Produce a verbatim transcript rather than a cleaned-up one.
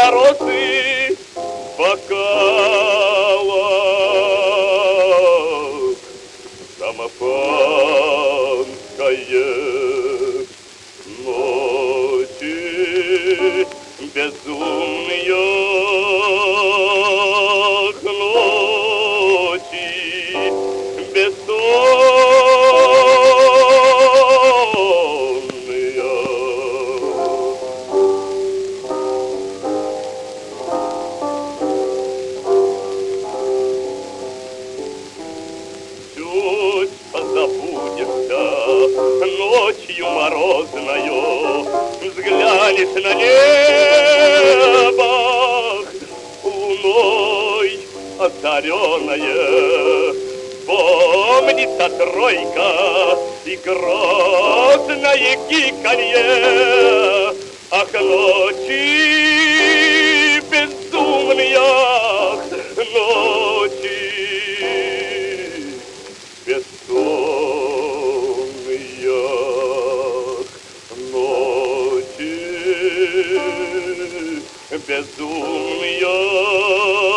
для росы в бокалах. Самопанская ночи безумные ночи бессонные. Чуть позабудешься ночью морозною, взглянешь на небо луной озаренное. Помнится тройка и грозное гиканье. Ах, ночи безумные, ночи бессонные, ночи безумные.